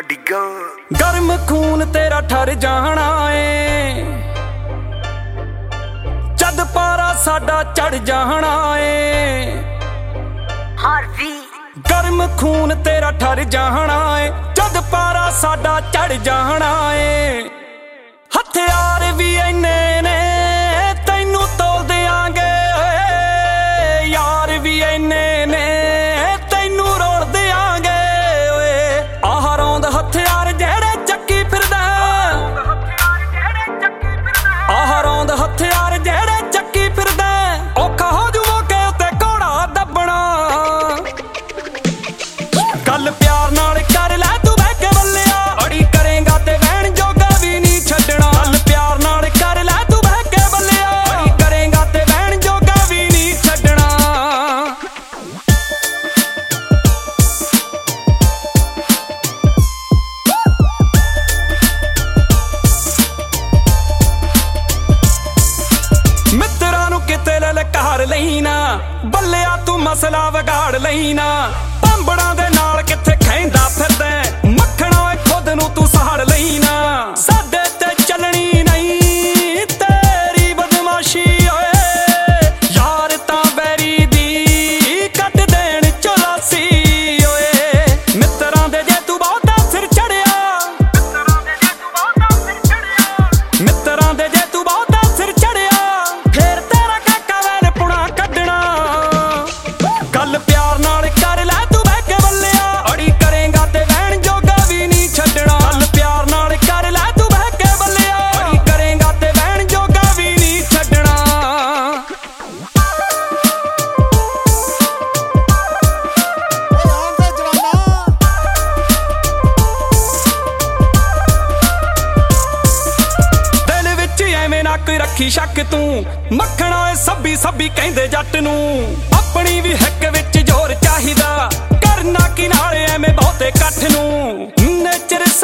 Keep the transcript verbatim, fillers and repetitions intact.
डिगा गर्म खून तेरा ठर जाना ए जद पारा साडा चढ़ जाना ए हार्वी गर्म खून तेरा ठर जाना ए जद पारा साडा चढ़ जाना ए हथियार भी इन्ने ने तैनू तोल देंगे यार भी इन्ने ने तैनू रोल देंगे आह रौंद हथियार जेड़े चक्की फिरदा आह रौंद हथियार जेड़े चक्की फिरदा औखा हो जू मौके उत्ते घोड़ा दबना गल प्यार नाल कर लै तू बह के बल्लिया अड़ी करेगा ते बहन जोगा भी नहीं छड्डना गल प्यार नाल कर लै तू बह के बल्लिया अड़ी करेगा ते बहन जोगा भी नहीं छड्डना मित्रां नूं किते ललकार लईना बल्लिया तू मसला विगाड़ लईना पंबड़ां दे नाल किथे खैंदा फिरदा मक्खणा ओए खुद नूं तू सहाड़ लईना साडे ते चलनी नहीं तेरी बदमाशी ओए यार तां बैरी दी कट देण चौरासी ओए मित्रां दे जे तू बहुता सिर चढ़िया मित्रां दे जे तू बहुता सिर चढ़िया फेर तेरा काका वैल पुणा कड्डना गल प्यार नाल कर लै तू बह के बल्लिया अड़ी करेगा ते बहन जोगा भी नहीं छड्डना गल प्यार नाल कर लै तू बह के बल्लिया अड़ी करेगा ते बहन जोगा भी नहीं छड्डना दिल विच एवें ना कोई रखी शक तू मक्खणा ओए सब्बी सब्बी कहंदे जट नूं अपनी भी हिक विच जोर चाहिदा करना की नाल एवें बहुते कठ नूं नेचर